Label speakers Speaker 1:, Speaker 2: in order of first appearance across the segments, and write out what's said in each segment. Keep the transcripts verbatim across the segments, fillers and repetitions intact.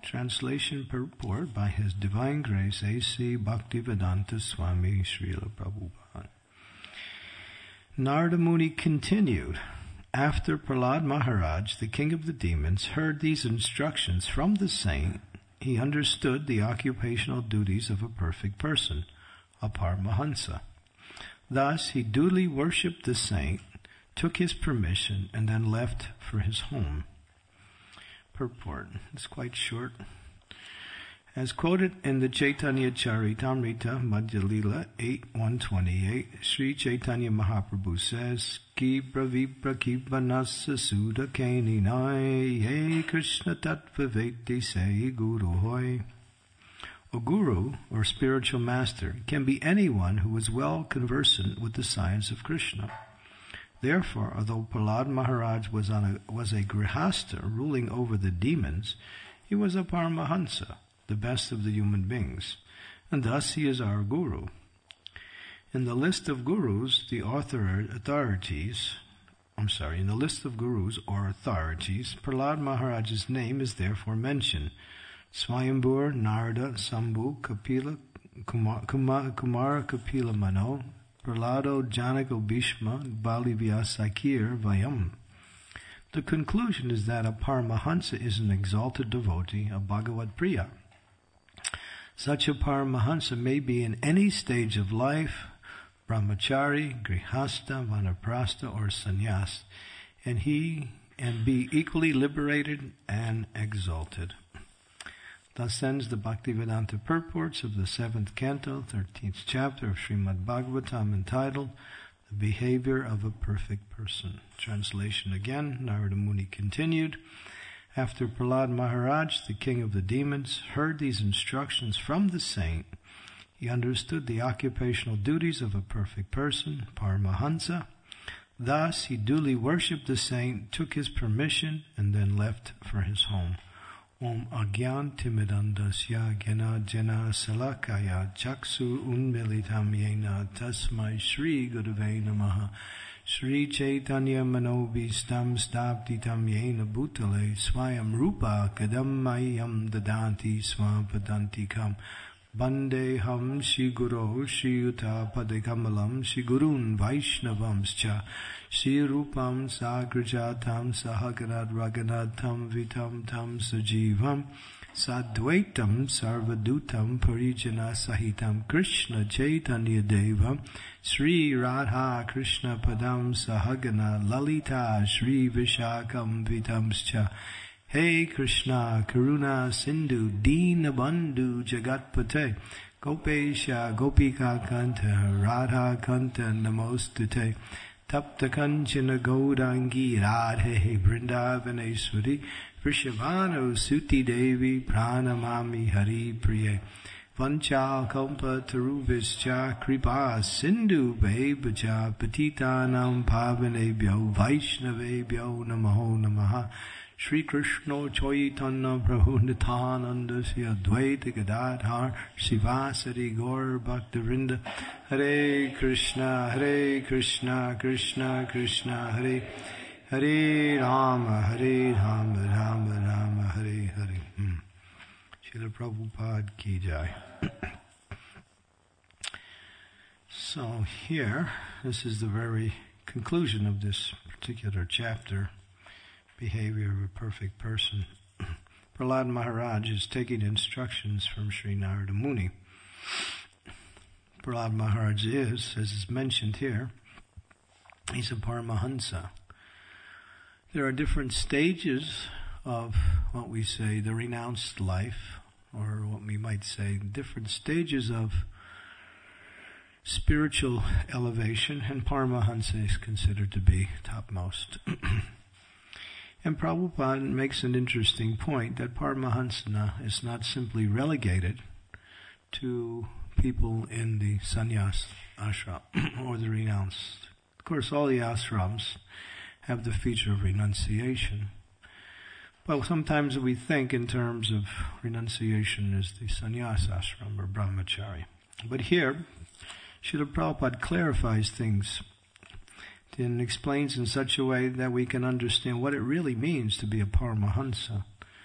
Speaker 1: Translation purport by His Divine Grace A C Bhaktivedanta Swami Srila Prabhupada. Narada Muni continued, after Prahlad Maharaj, the king of the demons, heard these instructions from the saint, he understood the occupational duties of a perfect person, a Paramahansa. Thus, he duly worshipped the saint, took his permission, and then left for his home. Purport. It's quite short. As quoted in the Chaitanya Charitamrita Madhya Lila eight one twenty-eight, Sri Chaitanya Mahaprabhu says, Ki pravipra ki vanasa sudha kani nai, ye Krishna tattva veti se guru hoy. A guru, or spiritual master, can be anyone who is well conversant with the science of Krishna. Therefore, although Prahlad Maharaj was, on a, was a grihastha ruling over the demons, he was a Paramahansa, the best of the human beings, and thus he is our guru. In the list of gurus, the author authorities, I'm sorry, in the list of gurus or authorities, Prahlad Maharaj's name is therefore mentioned. Swayambhur, Narada, Sambhu, Kapila, Kumar, Kumar, Kumara Kapila Mano, Prahlado, Janako Bhishma, Bali Vyasakir Vayam. The conclusion is that a Paramahansa is an exalted devotee of Bhagavad Priya. Such a Paramahansa may be in any stage of life, brahmachari, grihastha, vanaprastha, or sannyas, and he and be equally liberated and exalted. Thus ends the Bhaktivedanta purports of the seventh canto, thirteenth chapter of Srimad Bhagavatam, entitled The Behavior of a Perfect Person. Translation again. Narada Muni continued, after Prahlad Maharaj, the king of the demons, heard these instructions from the saint, he understood the occupational duties of a perfect person, Paramahansa. Thus, he duly worshipped the saint, took his permission, and then left for his home. Om Agyan Timidandasya Gena Jena Salakaya Chaksu Unmilitam Yena Tasmai Shri Gurave Namaha Shri Chaitanya Manobhistam Staptitam Yena Bhutale Swayam Rupa Kadam Mayam Dadanti Swampadantikam Bandeham Shri Guru Shri Yuta Padekamalam Shri Gurun Vaishnavamscha Shri Rupam Sagrajatam Sahagarad Raganatam Vitam Tam Sajivam Sadvaitam Sarvadutam Parijana Sahitam Krishna Chaitanya Devam Sri Radha Krishna Padam Sahagana Lalita Shri Vishakam Vitamscha Hey Krishna Karuna Sindhu Dina Bandhu Jagatpate Gopesha Gopika Kanta Radha Kanta Namostute Tapta Kanchana Gaudangi Radhe Vrindavaneshwari Vrishabhanu Suti Devi Pranamami Hari Priye Vanchal Kalpa Taruvischa Kripa Sindhu Bebaja Patitanam Pavanebhyo Vaishnavebhyo Namaho Namaha Shri Krishna Chaitanya Prabhu Nityananda Sri Advaita Gadadhar Sivasari Gaur Bhaktivinoda Hare Krishna Hare Krishna Krishna Krishna Hare Hare Rama Hare Rama Rama Rama Hare Hare. Hmm. Srila Prabhupada Ki Jai. So here, this is the very conclusion of this particular chapter, Behavior of a Perfect Person. Prahlad Maharaj is taking instructions from Sri Narada Muni. Prahlad Maharaj is, as is mentioned here, he's a Paramahansa. There are different stages of what we say the renounced life, or what we might say different stages of spiritual elevation, and Paramahansa is considered to be topmost. And Prabhupada makes an interesting point that Paramahansa is not simply relegated to people in the sannyas ashram or the renounced. Of course, all the ashrams have the feature of renunciation. But sometimes we think in terms of renunciation as the sannyas ashram or brahmachari. But here, Srila Prabhupada clarifies things and explains in such a way that we can understand what it really means to be a Paramahansa.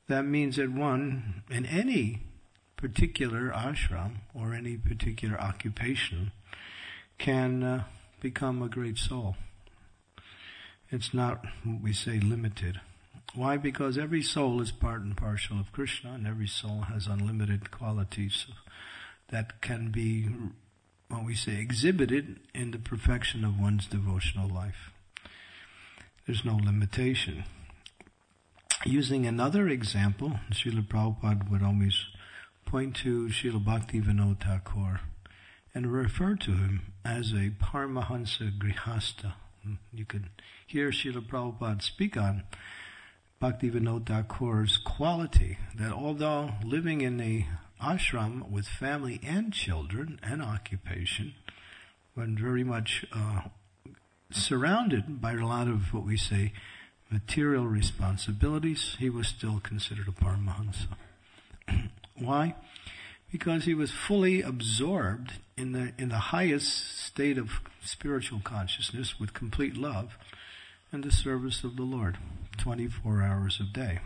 Speaker 1: that means that one, in any particular ashram or any particular occupation, can uh, become a great soul. It's not, what we say, limited. Why? Because every soul is part and parcel of Krishna, and every soul has unlimited qualities that can be, what we say, exhibited in the perfection of one's devotional life. There's no limitation. Using another example, Srila Prabhupada would always point to Srila Bhaktivinoda Thakur and refer to him as a Paramahansa Grihastha. You could hear Srila Prabhupada speak on Bhaktivinoda Thakur's quality, that although living in a ashram with family and children and occupation, when very much uh, surrounded by a lot of what we say material responsibilities, he was still considered a Paramahansa. Why? Because he was fully absorbed in the in the highest state of spiritual consciousness with complete love and the service of the Lord, twenty-four hours a day.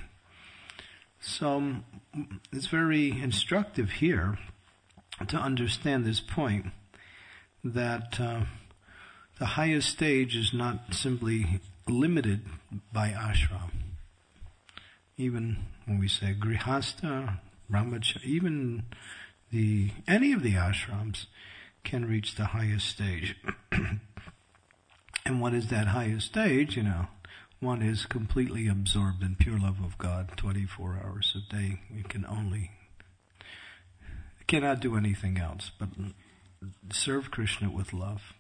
Speaker 1: So it's very instructive here to understand this point, that uh, the highest stage is not simply limited by ashram. Even when we say grihastha, brahmacharya, even the any of the ashrams can reach the highest stage. And what is that highest stage? You know, one is completely absorbed in pure love of God, twenty-four hours a day. You can only, cannot do anything else but serve Krishna with love.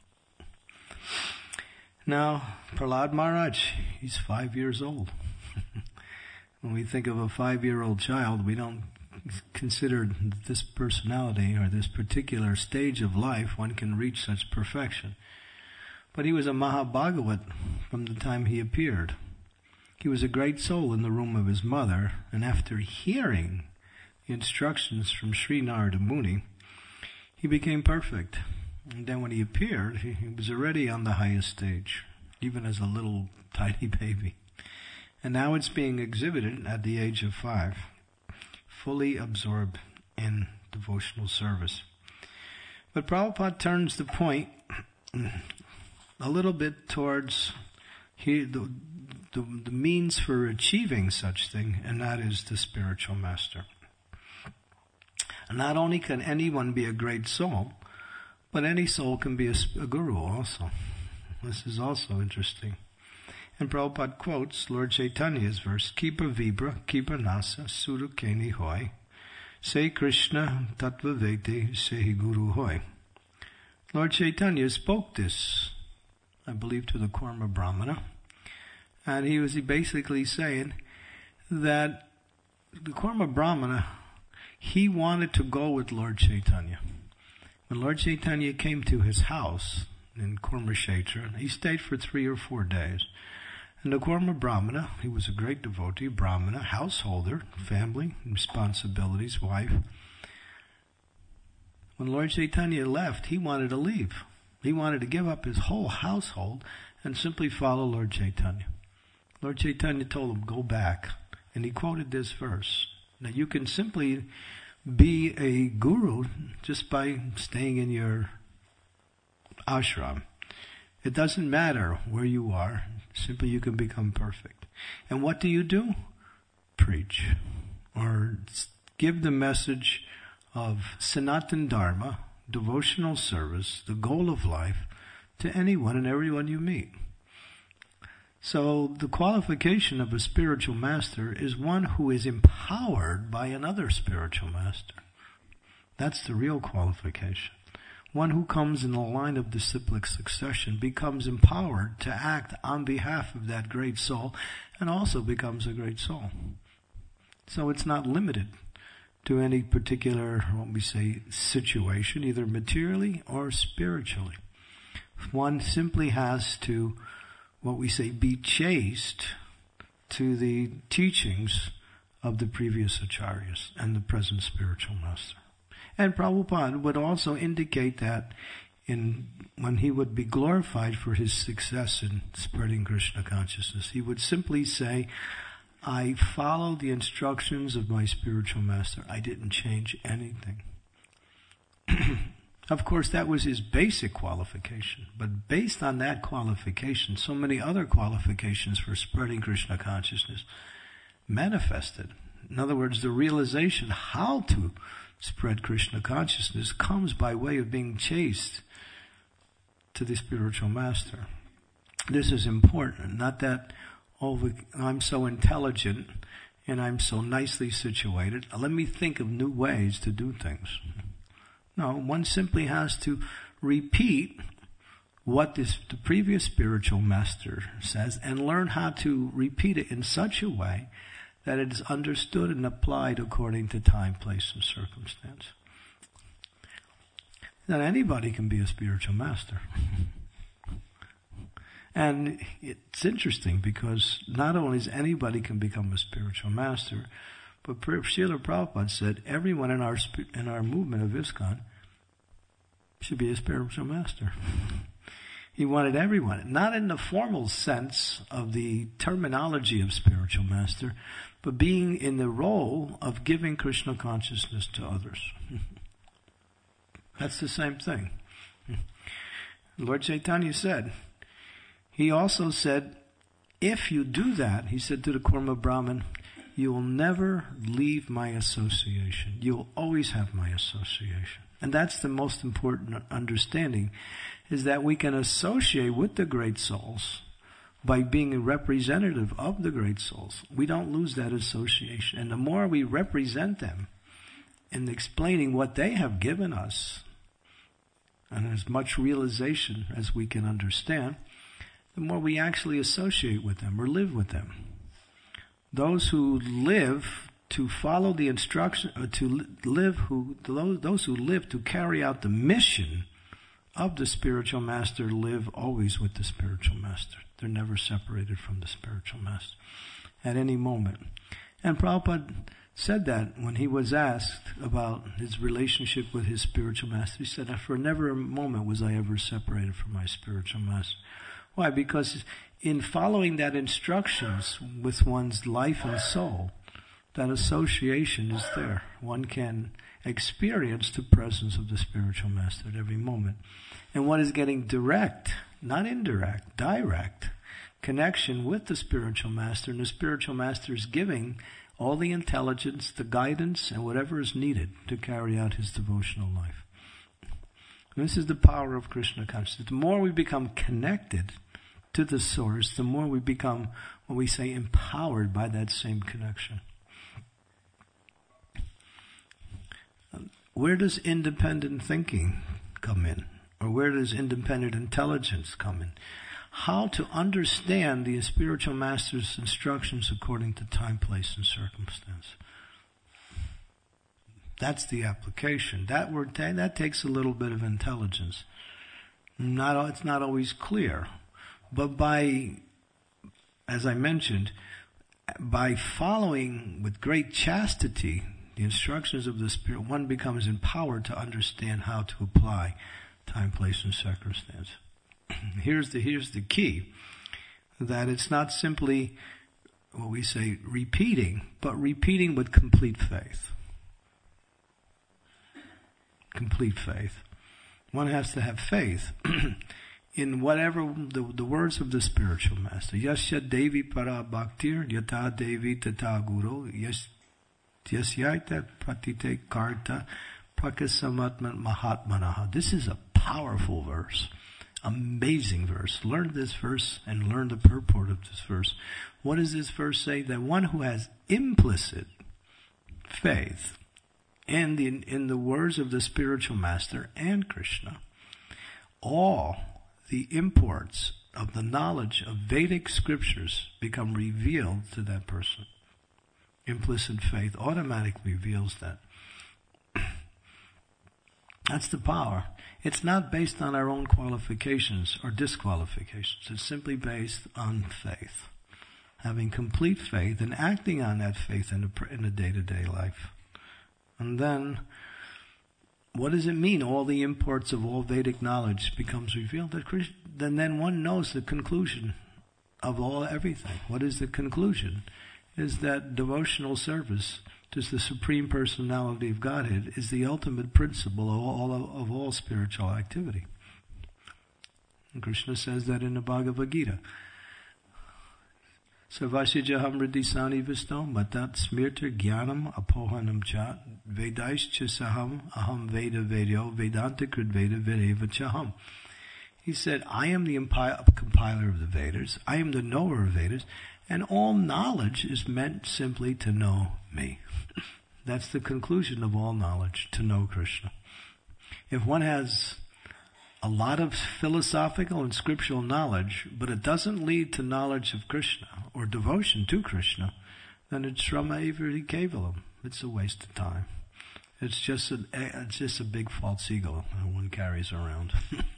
Speaker 1: Now, Prahlad Maharaj, he's five years old. When we think of a five-year-old child, we don't consider this personality or this particular stage of life one can reach such perfection. But he was a Mahabhagavat from the time he appeared. He was a great soul in the room of his mother, and after hearing the instructions from Sri Narada Muni, he became perfect. And then when he appeared, he, he was already on the highest stage, even as a little tiny baby. And now it's being exhibited at the age of five, fully absorbed in devotional service. But Prabhupada turns the point a little bit towards he, the, the, the means for achieving such thing, and that is the spiritual master. And not only can anyone be a great soul, but any soul can be a, a guru also. This is also interesting. And Prabhupada quotes Lord Chaitanya's verse, Kipa Vibra, Kipa Nasa, Suru Keni Hoy, Se Krishna Tattva Vete, Se Guru Hoy. Lord Chaitanya spoke this, I believe, to the Kurma Brahmana, and he was basically saying that the Kurma Brahmana, he wanted to go with Lord Chaitanya. When Lord Chaitanya came to his house in Kurmakshetra, he stayed for three or four days. And the Kurma Brahmana, he was a great devotee, Brahmana, householder, family, responsibilities, wife. When Lord Chaitanya left, he wanted to leave. He wanted to give up his whole household and simply follow Lord Chaitanya. Lord Chaitanya told him, go back. And he quoted this verse. Now you can simply be a guru just by staying in your ashram. It doesn't matter where you are. Simply you can become perfect. And what do you do? Preach. Or give the message of Sanatan Dharma, devotional service, the goal of life, to anyone and everyone you meet. So the qualification of a spiritual master is one who is empowered by another spiritual master. That's the real qualification. One who comes in the line of disciplic succession becomes empowered to act on behalf of that great soul and also becomes a great soul. So it's not limited to any particular, what we say, situation, either materially or spiritually. One simply has to, what we say, be chaste to the teachings of the previous acharyas and the present spiritual master. And Prabhupada would also indicate that in when he would be glorified for his success in spreading Krishna consciousness, he would simply say, I followed the instructions of my spiritual master. I didn't change anything. Of course, that was his basic qualification. But based on that qualification, so many other qualifications for spreading Krishna consciousness manifested. In other words, the realization how to spread Krishna consciousness comes by way of being chaste to the spiritual master. This is important. Not that, oh, I'm so intelligent and I'm so nicely situated. Let me think of new ways to do things. No, one simply has to repeat what this, the previous spiritual master says and learn how to repeat it in such a way that it is understood and applied according to time, place, and circumstance. That anybody can be a spiritual master. And it's interesting because not only is anybody can become a spiritual master, but Srila Prabhupada said everyone in our in our movement of ISKCON should be a spiritual master. He wanted everyone, not in the formal sense of the terminology of spiritual master, but being in the role of giving Krishna consciousness to others. That's the same thing. Lord Chaitanya said, he also said, if you do that, he said to the Kurma Brahmin, you will never leave my association. You will always have my association. And that's the most important understanding, is that we can associate with the great souls by being a representative of the great souls. We don't lose that association. And the more we represent them in explaining what they have given us, and as much realization as we can understand, the more we actually associate with them or live with them. Those who live to follow the instruction, or to live who those, those who live to carry out the mission of the spiritual master live always with the spiritual master. They're never separated from the spiritual master at any moment. And Prabhupada said that when he was asked about his relationship with his spiritual master. He said, for never a moment was I ever separated from my spiritual master. Why? Because in following that instructions with one's life and soul, that association is there. One can experience the presence of the spiritual master at every moment. And one is getting direct, not indirect, direct connection with the spiritual master, and the spiritual master is giving all the intelligence, the guidance, and whatever is needed to carry out his devotional life. And this is the power of Krishna consciousness. The more we become connected to the source, the more we become, what we say, empowered by that same connection. Where does independent thinking come in? Or where does independent intelligence come in? How to understand the spiritual master's instructions according to time, place, and circumstance. That's the application. That word, that takes a little bit of intelligence. Not, it's not always clear. But by, as I mentioned, by following with great chastity the instructions of the Spirit, one becomes empowered to understand how to apply time, place, and circumstance. Here's the, here's the key, that it's not simply what we say repeating, but repeating with complete faith. Complete faith. One has to have faith in whatever the, the words of the spiritual master. Yasya Devi para bhaktir yata Devi tata guru yas yasyaita pratite karta prakasamatman mahatmanaha. This is a powerful verse. Amazing verse. Learn this verse and learn the purport of this verse. What does this verse say? That one who has implicit faith in the, in the words of the spiritual master and Krishna, all the imports of the knowledge of Vedic scriptures become revealed to that person. Implicit faith automatically reveals that. That's the power. It's not based on our own qualifications or disqualifications. It's simply based on faith. Having complete faith and acting on that faith in the, in the day-to-day life. And then, what does it mean? All the imports of all Vedic knowledge becomes revealed. That then, then one knows the conclusion of all everything. What is the conclusion? is that devotional service to the Supreme Personality of Godhead is the ultimate principle of all, of all spiritual activity. And Krishna says that in the Bhagavad Gita. Sarvasya hamridisani visto matat smirta jnanam apohanam cha vedaischa saham aham veda vedyo vedanta krid veda vedeva chaham. He said, I am the impi- compiler of the Vedas, I am the knower of Vedas, and all knowledge is meant simply to know me. That's the conclusion of all knowledge, to know Krishna. If one has a lot of philosophical and scriptural knowledge, but it doesn't lead to knowledge of Krishna or devotion to Krishna, then it's Shrama Ivri Kevalam. It's a waste of time. It's just a, it's just a big false ego that one carries around.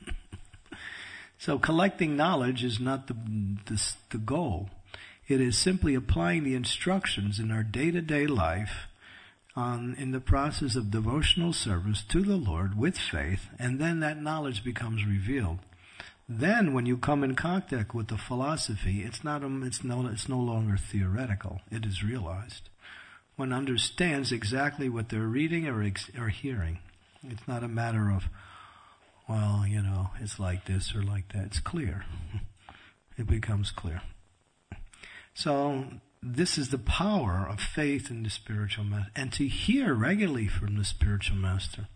Speaker 1: So collecting knowledge is not the, the, the goal. It is simply applying the instructions in our day-to-day life on, in the process of devotional service to the Lord with faith, and then that knowledge becomes revealed. Then when you come in contact with the philosophy, it's not a, it's no it's no longer theoretical. It is realized. One understands exactly what they're reading or, ex, or hearing. It's not a matter of, well, you know, it's like this or like that. It's clear. It becomes clear. So this is the power of faith in the spiritual master, and to hear regularly from the spiritual master.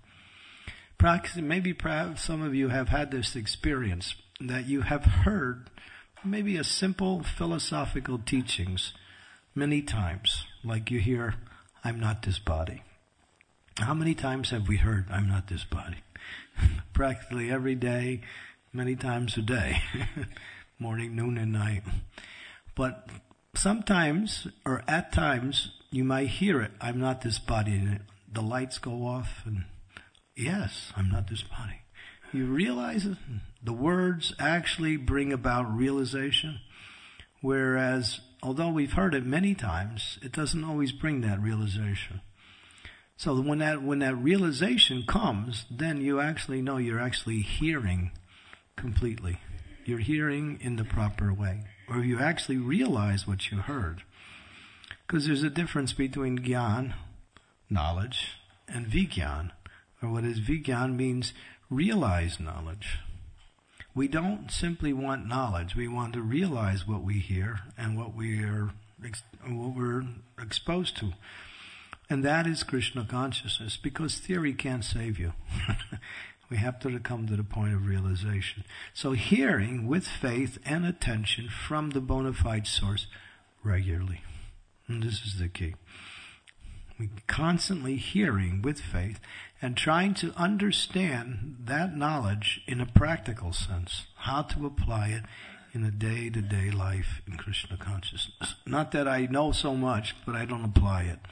Speaker 1: Maybe perhaps some of you have had this experience that you have heard maybe a simple philosophical teachings many times, like you hear, I'm not this body. How many times have we heard, I'm not this body? Practically every day, many times a day, morning, noon, and night. But sometimes, or at times, you might hear it, I'm not this body, and the lights go off, and yes, I'm not this body. You realize it? The words actually bring about realization, whereas, although we've heard it many times, it doesn't always bring that realization. So when that when that realization comes, then you actually know you're actually hearing completely. You're hearing in the proper way. Or you actually realize what you heard. Because there's a difference between Gyan, knowledge, and Vigyan. Or what is Vigyan means realize knowledge. We don't simply want knowledge. We want to realize what we hear and what we are what we're exposed to. And that is Krishna consciousness, because theory can't save you. We have to come to the point of realization. So hearing with faith and attention from the bona fide source regularly. And this is the key. We constantly hearing with faith and trying to understand that knowledge in a practical sense, how to apply it in a day-to-day life in Krishna consciousness. Not that I know so much, but I don't apply it.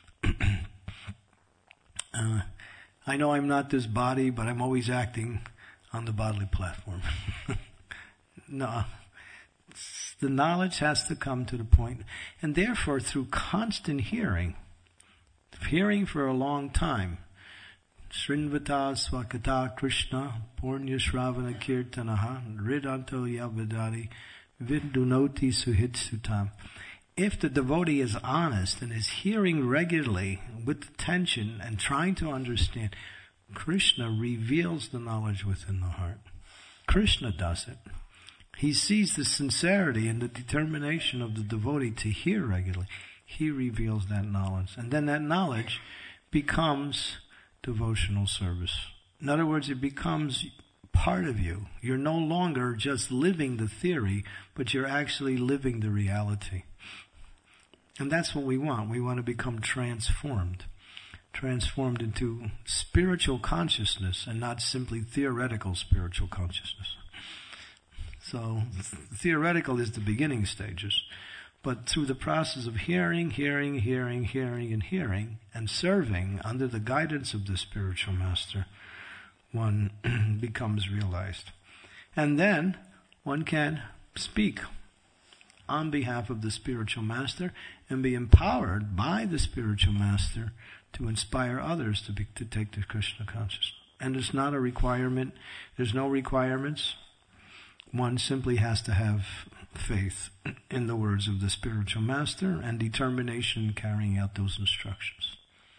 Speaker 1: uh, I know I'm not this body, but I'm always acting on the bodily platform. No. The knowledge has to come to the point. And therefore, through constant hearing, hearing for a long time, Srinvata Swakata Krishna, Purnya Shravana Kirtanaha, Ridanto Yavadari, Vidunoti Suhit Sutam. If the devotee is honest and is hearing regularly with attention and trying to understand, Krishna reveals the knowledge within the heart. Krishna does it. He sees the sincerity and the determination of the devotee to hear regularly. He reveals that knowledge. And then that knowledge becomes devotional service. In other words, it becomes part of you. You're no longer just living the theory, but you're actually living the reality. And that's what we want. We want to become transformed. Transformed into spiritual consciousness and not simply theoretical spiritual consciousness. So, theoretical is the beginning stages. But through the process of hearing, hearing, hearing, hearing, and hearing, and serving under the guidance of the spiritual master, one becomes realized. And then one can speak on behalf of the spiritual master and be empowered by the spiritual master to inspire others to be, to take the Krishna consciousness. And it's not a requirement. There's no requirements. One simply has to have faith in the words of the spiritual master and determination in carrying out those instructions.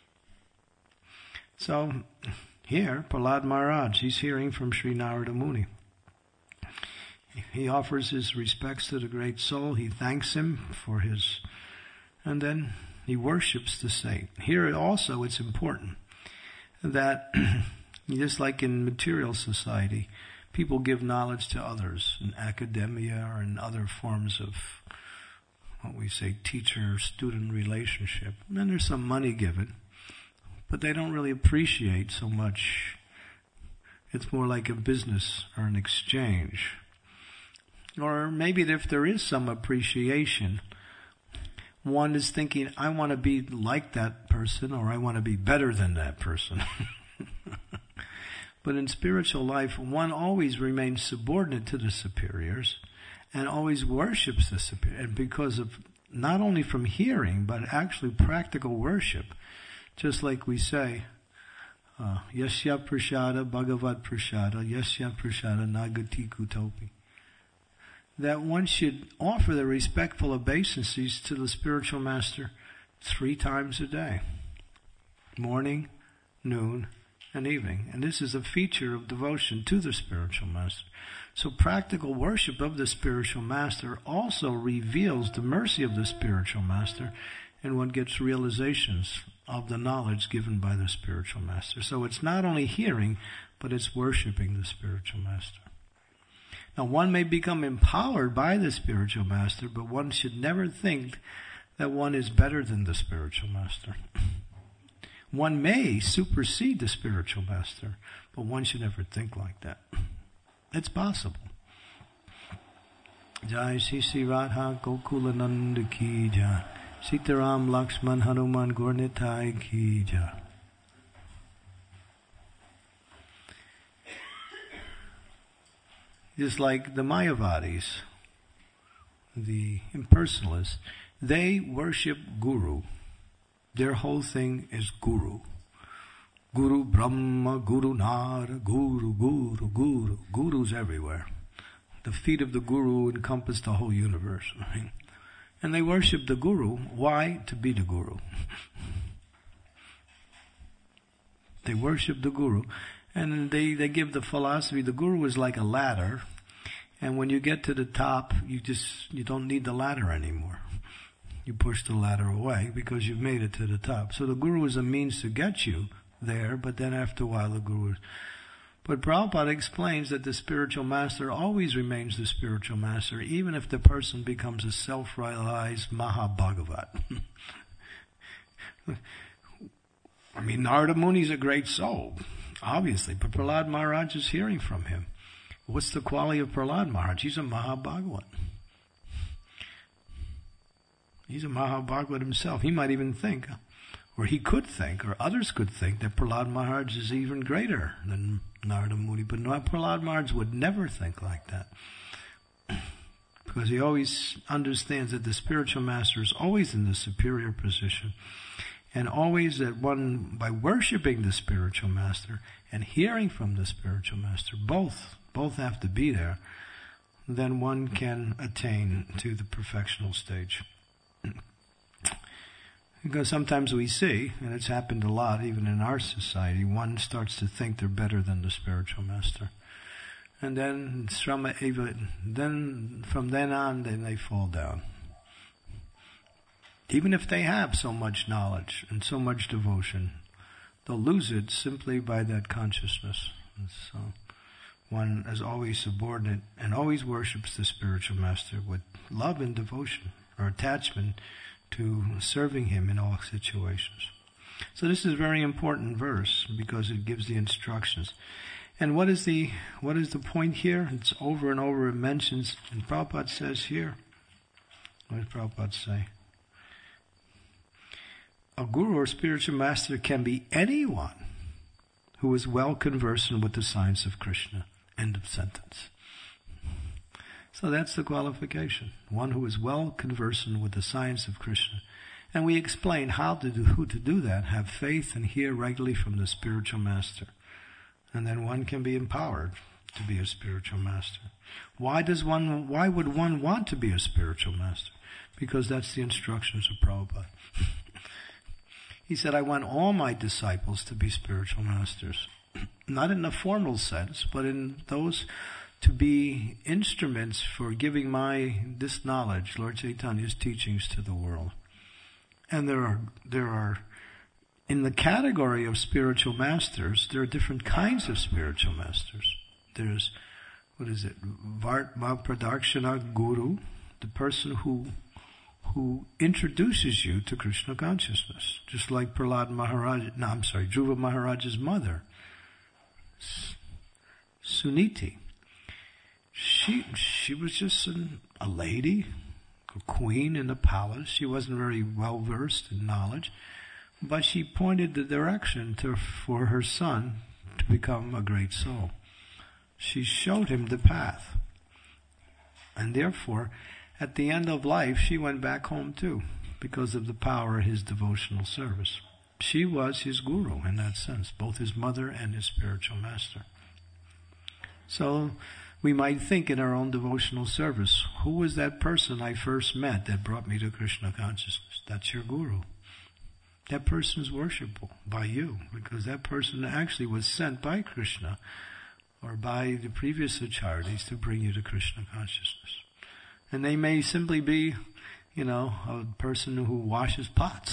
Speaker 1: So here, Prahlad Maharaj, he's hearing from Sri Narada Muni. He offers his respects to the great soul. He thanks him for his, and then he worships the saint. Here also it's important that just like in material society, people give knowledge to others in academia or in other forms of what we say teacher-student relationship. And then there's some money given, but they don't really appreciate so much. It's more like a business or an exchange. Or maybe if there is some appreciation, one is thinking, I want to be like that person, or I want to be better than that person. But in spiritual life, one always remains subordinate to the superiors and always worships the superior. And because of, not only from hearing, but actually practical worship, just like we say, uh, Yasya Prashada Bhagavat Prashada, Yasya Prashada Nagati Kutopi. That one should offer the respectful obeisances to the spiritual master three times a day. Morning, noon, and evening. And this is a feature of devotion to the spiritual master. So practical worship of the spiritual master also reveals the mercy of the spiritual master, and one gets realizations of the knowledge given by the spiritual master. So it's not only hearing, but it's worshiping the spiritual master. Now one may become empowered by the spiritual master, but one should never think that one is better than the spiritual master. One may supersede the spiritual master, but one should never think like that. It's possible. Jai Shri Shri Radha Gokula Nanda Ki Jai. Sitaram Lakshman Hanuman Gornitai Ki Jai. Just like the Mayavadis, the impersonalists, they worship Guru. Their whole thing is Guru. Guru Brahma, Guru Nara, Guru, Guru, Guru. Guru's everywhere. The feet of the Guru encompass the whole universe. Right? And they worship the Guru. Why? To be the Guru. They worship the Guru. And they, they give the philosophy, the Guru is like a ladder. And when you get to the top, you just, you don't need the ladder anymore. You push the ladder away because you've made it to the top. So the Guru is a means to get you there, but then after a while the Guru is... But Prabhupada explains that the spiritual master always remains the spiritual master, even if the person becomes a self-realized Mahabhagavat. I mean, Narada Muni is a great soul, obviously, but Prahlad Maharaj is hearing from him. What's the quality of Prahlad Maharaj? He's a Mahabhagavat. He's a Mahabhagavat himself. He might even think, or he could think, or others could think, that Prahlad Maharaj is even greater than Narada Muni. But no, Prahlad Maharaj would never think like that. Because he always understands that the spiritual master is always in the superior position. And always that one, by worshipping the spiritual master and hearing from the spiritual master, both, both have to be there, then one can attain to the perfectional stage. Because sometimes we see, and it's happened a lot even in our society, one starts to think they're better than the spiritual master. And then, then from then on, then they fall down. Even if they have so much knowledge and so much devotion, they'll lose it simply by that consciousness. And so one is always subordinate and always worships the spiritual master with love and devotion or attachment to serving him in all situations. So this is a very important verse because it gives the instructions. And what is the what is the point here? It's over and over it mentions, and Prabhupada says here, what does Prabhupada say? A guru or spiritual master can be anyone who is well conversant with the science of Krishna. End of sentence. So that's the qualification. One who is well conversant with the science of Krishna. And we explain how to do, who to do that. Have faith and hear regularly from the spiritual master. And then one can be empowered to be a spiritual master. Why does one, why would one want to be a spiritual master? Because that's the instructions of Prabhupada. He said, I want all my disciples to be spiritual masters. Not in the formal sense, but in those to be instruments for giving my, this knowledge, Lord Chaitanya's teachings to the world. And there are, there are, in the category of spiritual masters, there are different kinds of spiritual masters. There's, what is it, Vartma Pradakshana Guru, the person who who introduces you to Krishna consciousness, just like Prahlad Maharaj, no, I'm sorry, Dhruva Maharaj's mother, Suniti. She she was just an, a lady, a queen in the palace. She wasn't very well versed in knowledge, but she pointed the direction to for her son to become a great soul. She showed him the path, and therefore, at the end of life, she went back home too, because of the power of his devotional service. She was his guru in that sense, both his mother and his spiritual master. So we might think in our own devotional service, who was that person I first met that brought me to Krishna consciousness? That's your guru. That person is worshipable by you, because that person actually was sent by Krishna or by the previous acharyas to bring you to Krishna consciousness. And they may simply be, you know, a person who washes pots.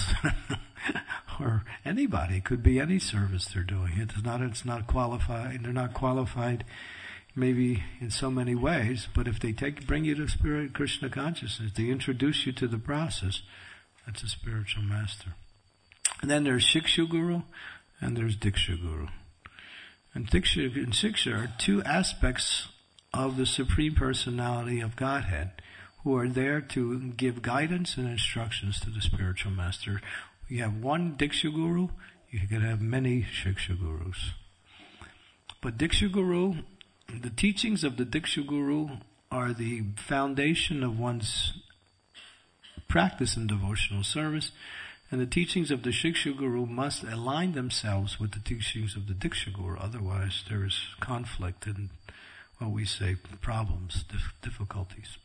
Speaker 1: Or anybody. It could be any service they're doing. It's not, it's not qualified. They're not qualified maybe in so many ways, but if they take, bring you to spirit Krishna consciousness, they introduce you to the process, that's a spiritual master. And then there's Shiksha Guru and there's Diksha Guru. And Diksha and Shiksha are two aspects of the Supreme Personality of Godhead who are there to give guidance and instructions to the spiritual master. You have one Diksha Guru, you can have many Shiksha Gurus. But Diksha Guru, the teachings of the Diksha Guru are the foundation of one's practice in devotional service, and the teachings of the Shiksha Guru must align themselves with the teachings of the Diksha Guru, otherwise there is conflict and what we say problems, dif- difficulties.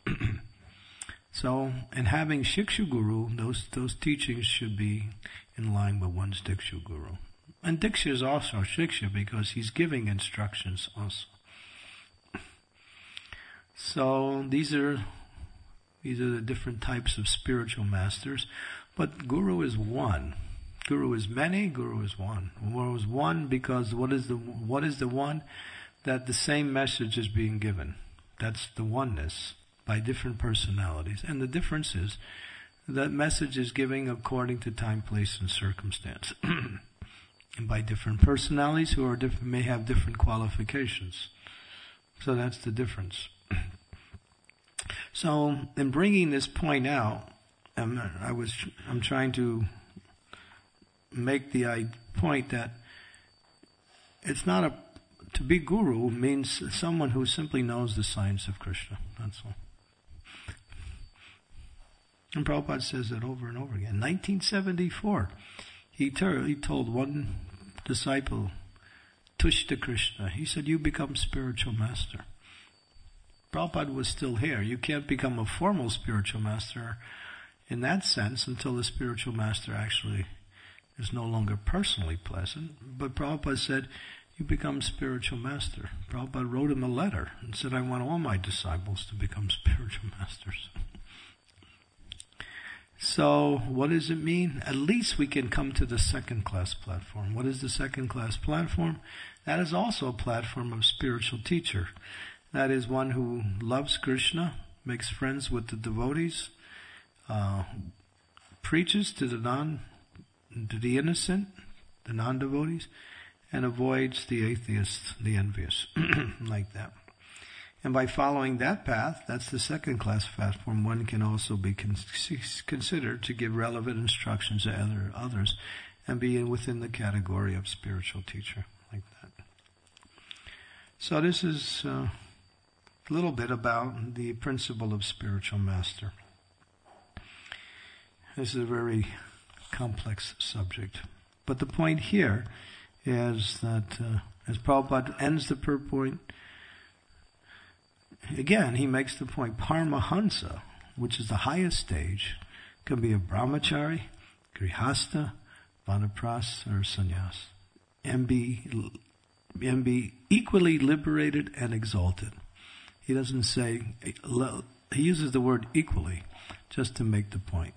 Speaker 1: So, in having Shiksha Guru, those those teachings should be in line with one's Diksha Guru. And Diksha is also Shiksha because he's giving instructions also. So, these are these are the different types of spiritual masters. But Guru is one. Guru is many, Guru is one. Guru is one because what is the what is the one? That the same message is being given. That's the oneness by different personalities. And the difference is that message is giving according to time, place, and circumstance. And by different personalities who are different, may have different qualifications. So that's the difference. So in bringing this point out, I'm, I was, I'm trying to make the point that it's not a, to be guru means someone who simply knows the science of Krishna. That's all. And Prabhupada says that over and over again. nineteen seventy-four, he, ter- he told one disciple, Tushta Krishna, he said, you become spiritual master. Prabhupada was still here. You can't become a formal spiritual master in that sense until the spiritual master actually is no longer personally present. But Prabhupada said, you become spiritual master. Prabhupada wrote him a letter and said, I want all my disciples to become spiritual masters. So, what does it mean? At least we can come to the second class platform. What is the second class platform? That is also a platform of spiritual teacher. That is one who loves Krishna, makes friends with the devotees, uh, preaches to the non, to the innocent, the non-devotees, and avoids the atheists, the envious, like that. And by following that path, that's the second class platform, one can also be con- considered to give relevant instructions to other, others and be within the category of spiritual teacher, like that. So this is uh, a little bit about the principle of spiritual master. This is a very complex subject. But the point here is that, uh, as Prabhupada ends the purport, again, he makes the point, Paramahansa, which is the highest stage, can be a brahmachari, grihasta, vanapras, or sannyas, and be, and be equally liberated and exalted. He doesn't say, he uses the word equally just to make the point.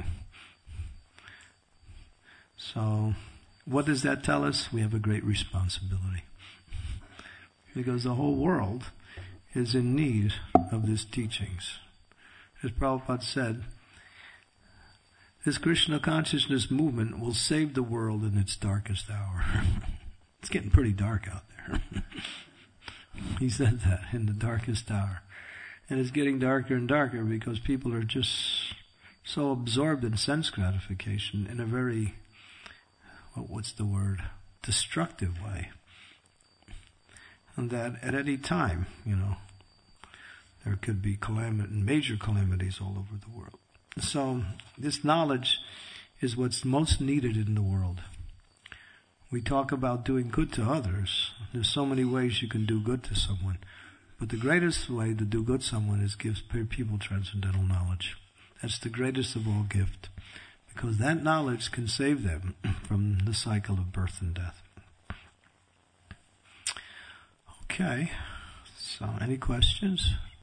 Speaker 1: So, what does that tell us? We have a great responsibility. Because the whole world is in need of these teachings. As Prabhupada said, this Krishna consciousness movement will save the world in its darkest hour. It's getting pretty dark out there. He said that, in the darkest hour. And it's getting darker and darker because people are just so absorbed in sense gratification in a very, what's the word, destructive way. And that at any time, you know, there could be calamity, major calamities all over the world. So this knowledge is what's most needed in the world. We talk about doing good to others. There's so many ways you can do good to someone. But the greatest way to do good to someone is give people transcendental knowledge. That's the greatest of all gift. Because that knowledge can save them from the cycle of birth and death. Okay. So any questions?